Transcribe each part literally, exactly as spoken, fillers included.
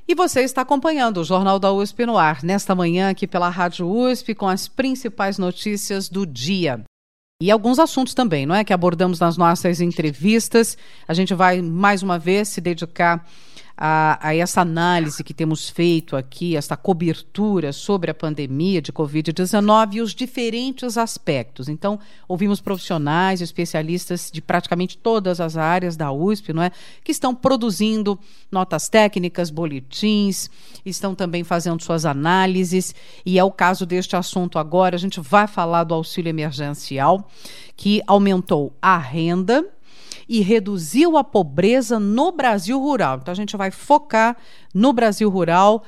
E você está acompanhando o Jornal da U S P no ar, nesta manhã aqui pela Rádio U S P, com as principais notícias do dia. E alguns assuntos também, não é, que abordamos nas nossas entrevistas. A gente vai, mais uma vez, se dedicar a, a essa análise que temos feito aqui, essa cobertura sobre a pandemia de covid dezenove e os diferentes aspectos. Então, ouvimos profissionais, especialistas de praticamente todas as áreas da U S P, não é, que estão produzindo notas técnicas, boletins, estão também fazendo suas análises, e é o caso deste assunto agora. A gente vai falar do auxílio emergencial, que aumentou a renda e reduziu a pobreza no Brasil rural. Então, a gente vai focar no Brasil rural,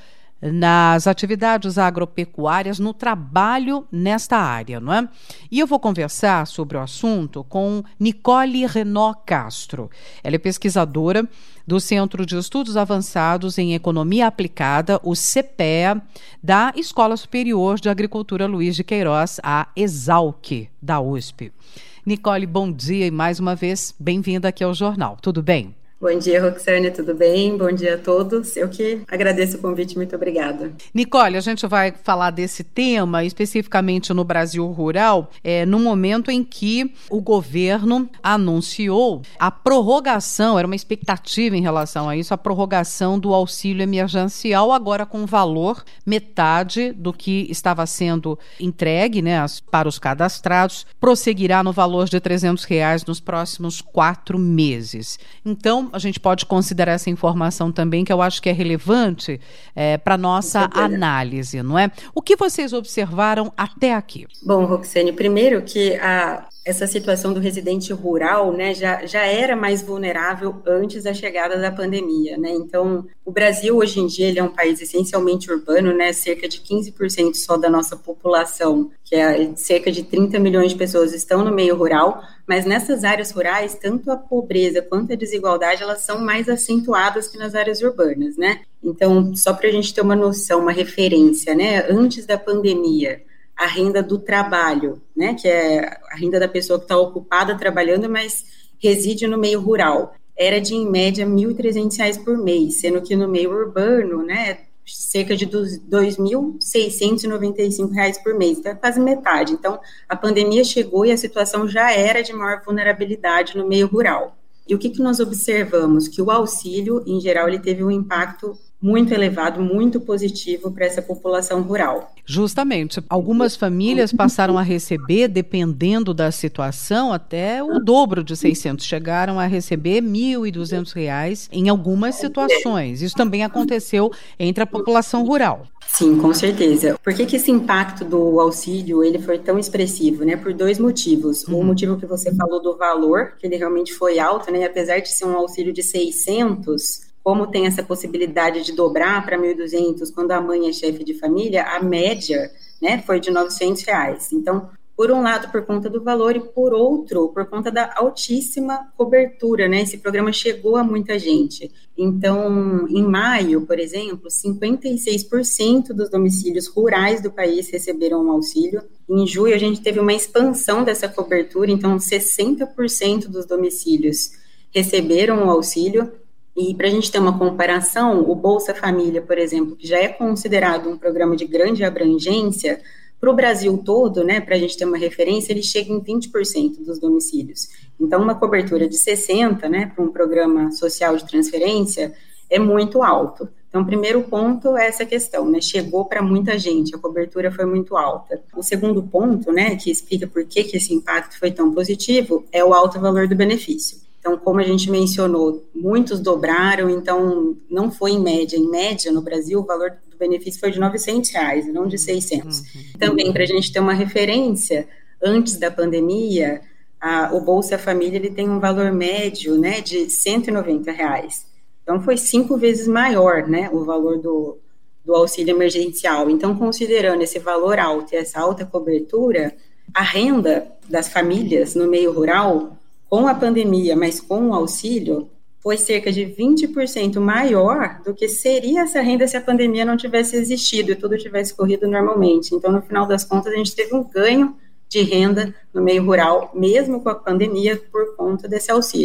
nas atividades agropecuárias, no trabalho nesta área, não é? E eu vou conversar sobre o assunto com Nicole Renaud Castro. Ela é pesquisadora do Centro de Estudos Avançados em Economia Aplicada, o C P E A, da Escola Superior de Agricultura Luiz de Queiroz, a ESALQ, da U S P. Nicole, bom dia e mais uma vez, bem-vinda aqui ao Jornal. Tudo bem? Bom dia, Roxane, tudo bem? Bom dia a todos. Eu que agradeço o convite, muito obrigada. Nicole, a gente vai falar desse tema, especificamente no Brasil rural, é, no momento em que o governo anunciou a prorrogação, era uma expectativa em relação a isso, a prorrogação do auxílio emergencial, agora com valor metade do que estava sendo entregue, né, para os cadastrados, prosseguirá no valor de trezentos reais nos próximos quatro meses. Então, a gente pode considerar essa informação também, que eu acho que é relevante é, para a nossa análise, não é? O que vocês observaram até aqui? Bom, Roxane, primeiro que a, essa situação do residente rural, né, já, já era mais vulnerável antes da chegada da pandemia, né? Então, o Brasil hoje em dia ele é um país essencialmente urbano, né? Cerca de quinze por cento só da nossa população, que é cerca de trinta milhões de pessoas, estão no meio rural, mas nessas áreas rurais, tanto a pobreza quanto a desigualdade, elas são mais acentuadas que nas áreas urbanas, né? Então, só para a gente ter uma noção, uma referência, né? Antes da pandemia, a renda do trabalho, né? Que é a renda da pessoa que está ocupada trabalhando, mas reside no meio rural, era de, em média, mil e trezentos reais por mês, sendo que no meio urbano, né, cerca de dois mil seiscentos e noventa e cinco reais por mês, então é quase metade. Então, a pandemia chegou e a situação já era de maior vulnerabilidade no meio rural. E o que, que nós observamos? Que o auxílio, em geral, ele teve um impacto muito elevado, muito positivo para essa população rural. Justamente. Algumas famílias passaram a receber, dependendo da situação, até o dobro de seiscentos. Chegaram a receber mil e duzentos reais em algumas situações. Isso também aconteceu entre a população rural. Sim, com certeza. Por que, que esse impacto do auxílio ele foi tão expressivo, né? Por dois motivos. Uhum. O motivo que você falou do valor, que ele realmente foi alto, né? Apesar de ser um auxílio de seiscentos, como tem essa possibilidade de dobrar para mil e duzentos quando a mãe é chefe de família, a média, né, foi de novecentos reais. Então, por um lado, por conta do valor, e por outro, por conta da altíssima cobertura, né? Esse programa chegou a muita gente. Então, em maio, por exemplo, cinquenta e seis por cento dos domicílios rurais do país receberam um auxílio. Em julho, a gente teve uma expansão dessa cobertura, então sessenta por cento dos domicílios receberam o auxílio. E para a gente ter uma comparação, o Bolsa Família, por exemplo, que já é considerado um programa de grande abrangência, para o Brasil todo, né, para a gente ter uma referência, ele chega em vinte por cento dos domicílios. Então, uma cobertura de sessenta por cento, né, para um programa social de transferência, é muito alto. Então, o primeiro ponto é essa questão, né, chegou para muita gente, a cobertura foi muito alta. O segundo ponto, né, que explica por que, que esse impacto foi tão positivo, é o alto valor do benefício. Então, como a gente mencionou, muitos dobraram, então não foi em média. Em média, no Brasil, o valor do benefício foi de novecentos reais, não de seiscentos. Uhum. Também, para a gente ter uma referência, antes da pandemia, a, o Bolsa Família ele tem um valor médio, né, de cento e noventa reais. Então, foi cinco vezes maior, né, o valor do, do auxílio emergencial. Então, considerando esse valor alto e essa alta cobertura, a renda das famílias no meio rural, com a pandemia, mas com o auxílio, foi cerca de vinte por cento maior do que seria essa renda se a pandemia não tivesse existido e tudo tivesse corrido normalmente. Então, no final das contas, a gente teve um ganho de renda no meio rural, mesmo com a pandemia, por conta desse auxílio.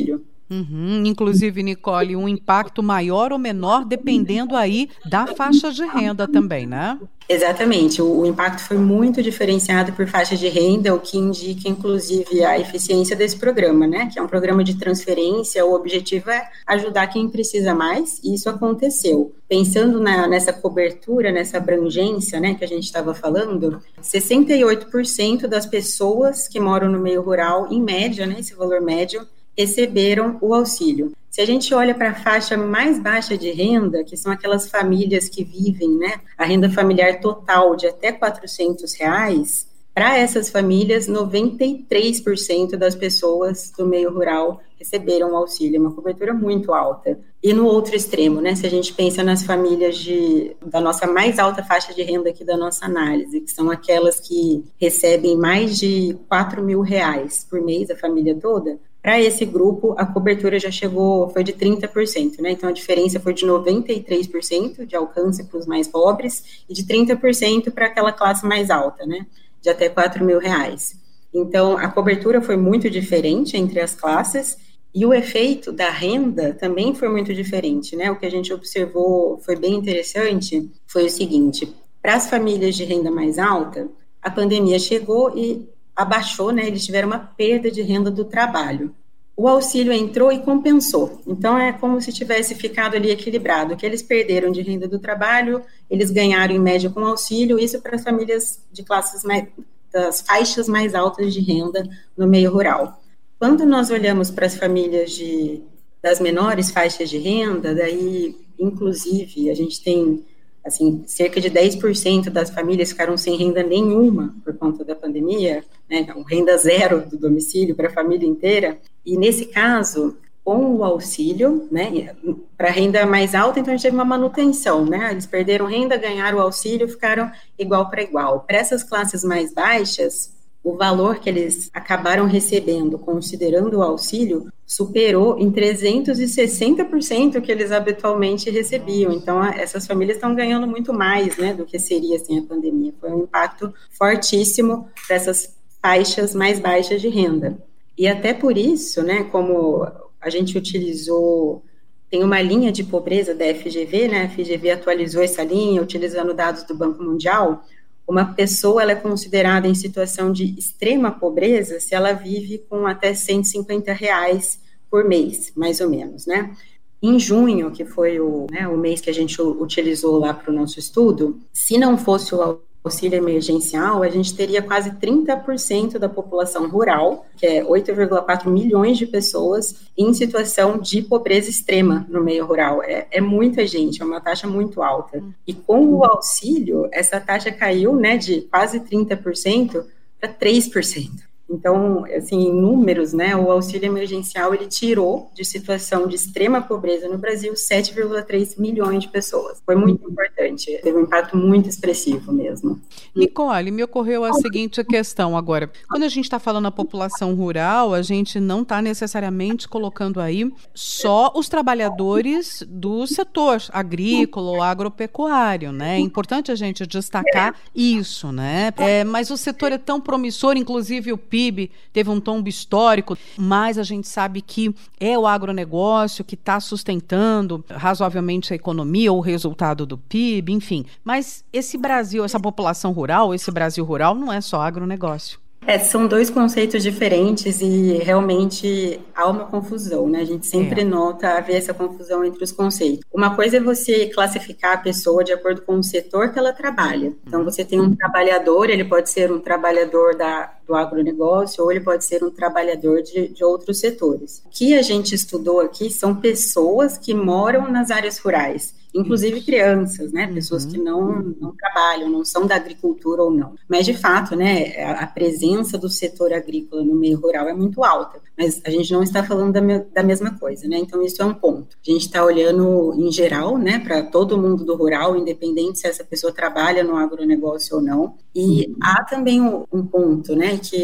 Uhum. Inclusive, Nicole, um impacto maior ou menor dependendo aí da faixa de renda também, né? Exatamente, o, o impacto foi muito diferenciado por faixa de renda, o que indica, inclusive, a eficiência desse programa, né? Que é um programa de transferência, o objetivo é ajudar quem precisa mais, e isso aconteceu. Pensando na, nessa cobertura, nessa abrangência, né, que a gente estava falando, sessenta e oito por cento das pessoas que moram no meio rural, em média, né, esse valor médio, receberam o auxílio. Se a gente olha para a faixa mais baixa de renda, que são aquelas famílias que vivem, né, a renda familiar total de até quatrocentos reais, para essas famílias, noventa e três por cento das pessoas do meio rural receberam o auxílio, uma cobertura muito alta. E no outro extremo, né, se a gente pensa nas famílias de, da nossa mais alta faixa de renda aqui da nossa análise, que são aquelas que recebem mais de quatro mil reais por mês, a família toda, para esse grupo, a cobertura já chegou, foi de trinta por cento, né? Então, a diferença foi de noventa e três por cento de alcance para os mais pobres e de trinta por cento para aquela classe mais alta, né? De até quatro mil reais. Então, a cobertura foi muito diferente entre as classes e o efeito da renda também foi muito diferente, né? O que a gente observou foi bem interessante, foi o seguinte, para as famílias de renda mais alta, a pandemia chegou e abaixou, né, eles tiveram uma perda de renda do trabalho. O auxílio entrou e compensou. Então, é como se tivesse ficado ali equilibrado. O que eles perderam de renda do trabalho, eles ganharam em média com auxílio, isso para as famílias de classes mais, das faixas mais altas de renda no meio rural. Quando nós olhamos para as famílias de, das menores faixas de renda, daí, inclusive, a gente tem assim, cerca de dez por cento das famílias ficaram sem renda nenhuma por conta da pandemia, né, então, renda zero do domicílio para a família inteira, e nesse caso, com o auxílio, né, para renda mais alta, então a gente teve uma manutenção, né, eles perderam renda, ganharam o auxílio, ficaram igual para igual. Para essas classes mais baixas, o valor que eles acabaram recebendo, considerando o auxílio, superou em trezentos e sessenta por cento o que eles habitualmente recebiam. Então, essas famílias estão ganhando muito mais, né, do que seria sem a pandemia. Foi um impacto fortíssimo dessas faixas mais baixas de renda. E até por isso, né, como a gente utilizou, tem uma linha de pobreza da F G V, né, a F G V atualizou essa linha utilizando dados do Banco Mundial. Uma pessoa ela é considerada em situação de extrema pobreza se ela vive com até cento e cinquenta reais por mês, mais ou menos, né? Em junho, que foi o, né, o mês que a gente utilizou lá para o nosso estudo, se não fosse o auxílio emergencial, a gente teria quase trinta por cento da população rural, que é oito vírgula quatro milhões de pessoas, em situação de pobreza extrema no meio rural. É, é muita gente, é uma taxa muito alta. E com o auxílio, essa taxa caiu, né, de quase trinta por cento para três por cento. Então, assim, em números, né, o auxílio emergencial, ele tirou de situação de extrema pobreza no Brasil sete vírgula três milhões de pessoas. Foi muito importante, teve um impacto muito expressivo mesmo. Nicole, me ocorreu a seguinte questão agora. Quando a gente está falando da população rural, a gente não está necessariamente colocando aí só os trabalhadores do setor agrícola ou agropecuário, né? É importante a gente destacar isso, né? É, mas o setor é tão promissor, inclusive o P I B teve um tombo histórico, mas a gente sabe que é o agronegócio que está sustentando razoavelmente a economia ou o resultado do P I B, enfim. Mas esse Brasil, essa população rural, esse Brasil rural não é só agronegócio. É, são dois conceitos diferentes e realmente há uma confusão, né? A gente sempre é. nota haver essa confusão entre os conceitos. Uma coisa é você classificar a pessoa de acordo com o setor que ela trabalha. Então, você tem um trabalhador, ele pode ser um trabalhador da, do agronegócio ou ele pode ser um trabalhador de, de outros setores. O que a gente estudou aqui são pessoas que moram nas áreas rurais. Inclusive crianças, né, pessoas que não, não trabalham, não são da agricultura ou não. Mas, de fato, né, a, a presença do setor agrícola no meio rural é muito alta, mas a gente não está falando da, me, da mesma coisa, né, então isso é um ponto. A gente está olhando em geral, né, para todo mundo do rural, independente se essa pessoa trabalha no agronegócio ou não, e uhum. há também um, um ponto, né, que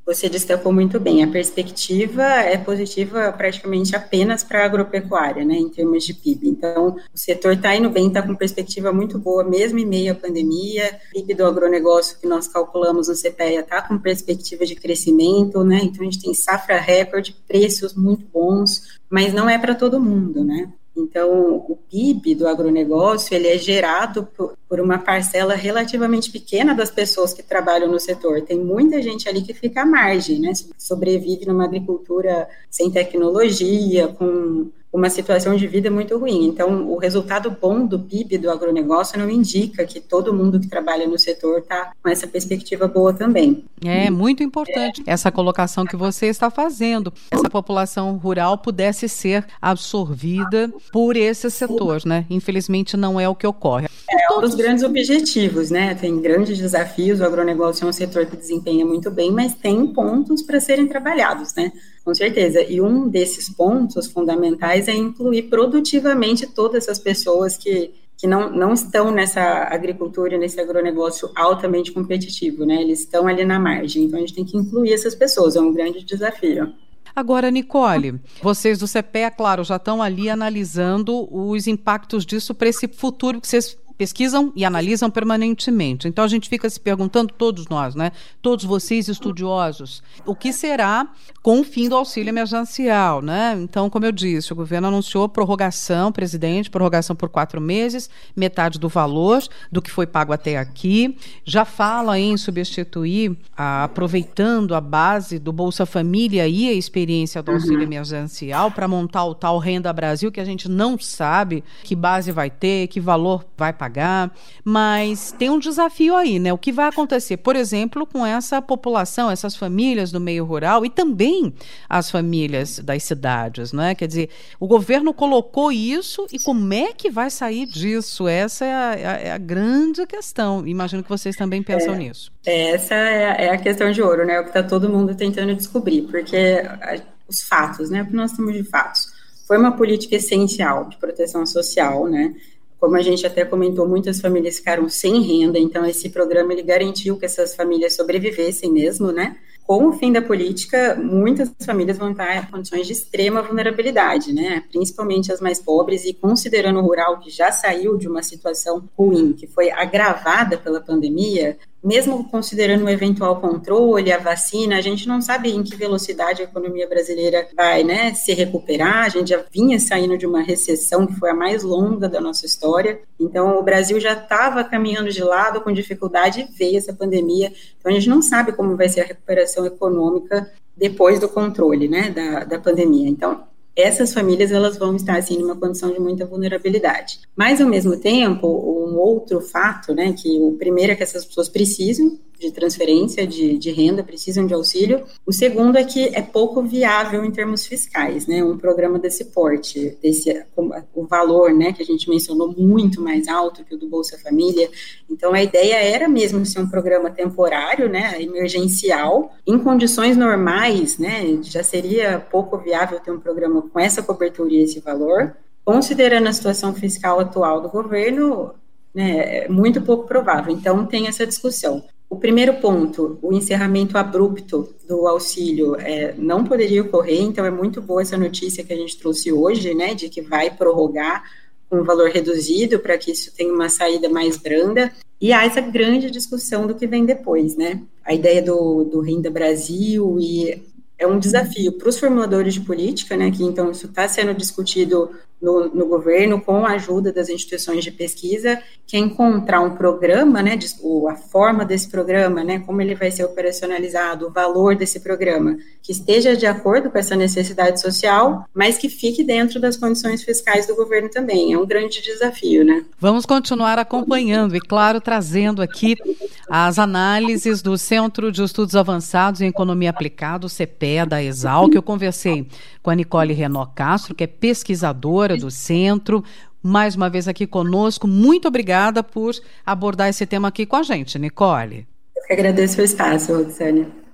você destacou muito bem, a perspectiva é positiva praticamente apenas para a agropecuária, né, em termos de P I B. Então, o setor está indo bem, está com perspectiva muito boa, mesmo em meio à pandemia. O P I B do agronegócio que nós calculamos no CPEA está com perspectiva de crescimento, né, então a gente tem safra recorde, preços muito bons, mas não é para todo mundo, né. Então, o P I B do agronegócio, ele é gerado por, por uma parcela relativamente pequena das pessoas que trabalham no setor. Tem muita gente ali que fica à margem, né? Sobrevive numa agricultura sem tecnologia, com uma situação de vida muito ruim. Então, o resultado bom do P I B do agronegócio não indica que todo mundo que trabalha no setor está com essa perspectiva boa também. É muito importante é. essa colocação que você está fazendo. Essa população rural pudesse ser absorvida por esse setor, né? Infelizmente não é o que ocorre. É um dos grandes objetivos, né? Tem grandes desafios, o agronegócio é um setor que desempenha muito bem, mas tem pontos para serem trabalhados, né? Com certeza. E um desses pontos fundamentais é incluir produtivamente todas essas pessoas que, que não, não estão nessa agricultura, nesse agronegócio altamente competitivo, né? Eles estão ali na margem. Então, a gente tem que incluir essas pessoas, é um grande desafio. Agora, Nicole, vocês do CPEA, claro, já estão ali analisando os impactos disso para esse futuro que vocês pesquisam e analisam permanentemente. Então, a gente fica se perguntando, todos nós, né? Todos vocês estudiosos, o que será com o fim do auxílio emergencial, né? Então, como eu disse, o governo anunciou prorrogação, presidente, prorrogação por quatro meses, metade do valor do que foi pago até aqui. Já fala em substituir, a, aproveitando a base do Bolsa Família e a experiência do auxílio emergencial para montar o tal Renda Brasil, que a gente não sabe que base vai ter, que valor vai pagar. Mas tem um desafio aí, né? O que vai acontecer, por exemplo, com essa população, essas famílias do meio rural e também as famílias das cidades, né? Quer dizer, o governo colocou isso e como é que vai sair disso? Essa é a, é a grande questão. Imagino que vocês também pensam é, nisso. Essa é a, é a questão de ouro, né? É o que está todo mundo tentando descobrir, porque a, os fatos, né? O que nós temos de fatos? Foi uma política essencial de proteção social, né? Como a gente até comentou, muitas famílias ficaram sem renda, então esse programa ele garantiu que essas famílias sobrevivessem mesmo, né? Com o fim da política, muitas famílias vão estar em condições de extrema vulnerabilidade, né? Principalmente as mais pobres, e considerando o rural que já saiu de uma situação ruim, que foi agravada pela pandemia, mesmo considerando o eventual controle, a vacina, a gente não sabe em que velocidade a economia brasileira vai, né, se recuperar. A gente já vinha saindo de uma recessão que foi a mais longa da nossa história, então o Brasil já estava caminhando de lado com dificuldade e veio essa pandemia, então a gente não sabe como vai ser a recuperação econômica depois do controle, né, da, da pandemia. Então, essas famílias elas vão estar assim numa condição de muita vulnerabilidade. Mas, ao mesmo tempo, um outro fato, né, que o primeiro é que essas pessoas precisam de transferência de, de renda, precisam de auxílio. O segundo é que é pouco viável em termos fiscais, né, um programa desse porte, desse, o valor, né, que a gente mencionou, muito mais alto que o do Bolsa Família. Então, a ideia era mesmo ser um programa temporário, né, emergencial, em condições normais, né, já seria pouco viável ter um programa com essa cobertura e esse valor. Considerando a situação fiscal atual do governo, né, é muito pouco provável. Então, tem essa discussão. O primeiro ponto, o encerramento abrupto do auxílio é, não poderia ocorrer, então é muito boa essa notícia que a gente trouxe hoje, né, de que vai prorrogar com um valor reduzido para que isso tenha uma saída mais branda. E há essa grande discussão do que vem depois, né? A ideia do, do Renda Brasil e é um desafio para os formuladores de política, né, que então isso está sendo discutido no, no governo com a ajuda das instituições de pesquisa, que é encontrar um programa, né, de, a forma desse programa, né, como ele vai ser operacionalizado, o valor desse programa, que esteja de acordo com essa necessidade social, mas que fique dentro das condições fiscais do governo também. É um grande desafio, né? Vamos continuar acompanhando e, claro, trazendo aqui as análises do Centro de Estudos Avançados em Economia Aplicada, o CPEA da Exal, que eu conversei com a Nicole Renaud Castro, que é pesquisadora do centro, mais uma vez aqui conosco. Muito obrigada por abordar esse tema aqui com a gente, Nicole. Eu que agradeço o espaço, Roxane.